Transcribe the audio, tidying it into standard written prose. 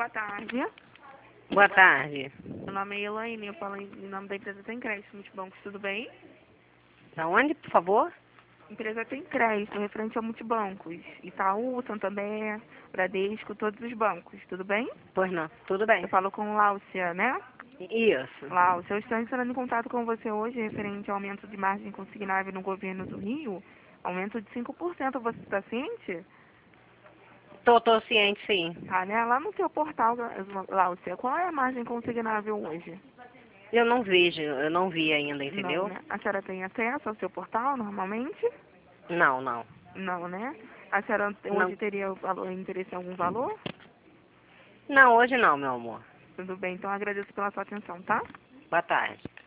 Boa tarde. Boa tarde. Meu nome é Elaine, eu falo em nome da empresa Tem Crédito Multibancos, tudo bem? Da onde, por favor? Empresa Tem Crédito, referente a multibancos. Itaú, Santander, Bradesco, todos os bancos, tudo bem? Pois não. Tudo bem. Eu falo com Láucia, né? Isso. Láucia, eu estou entrando em contato com você hoje referente ao aumento de margem consignável no governo do Rio. Aumento de 5%, você está ciente? Tô ciente, sim. Tá, né? Lá no seu portal, Láucia, qual é a margem consignável hoje? Eu não vi ainda, Não, entendeu? né? A senhora tem acesso ao seu portal normalmente? Não. Não, né? A senhora Não, hoje teria interesse em algum valor? não, hoje não, meu amor. Tudo bem, então agradeço pela sua atenção, tá? Boa tarde.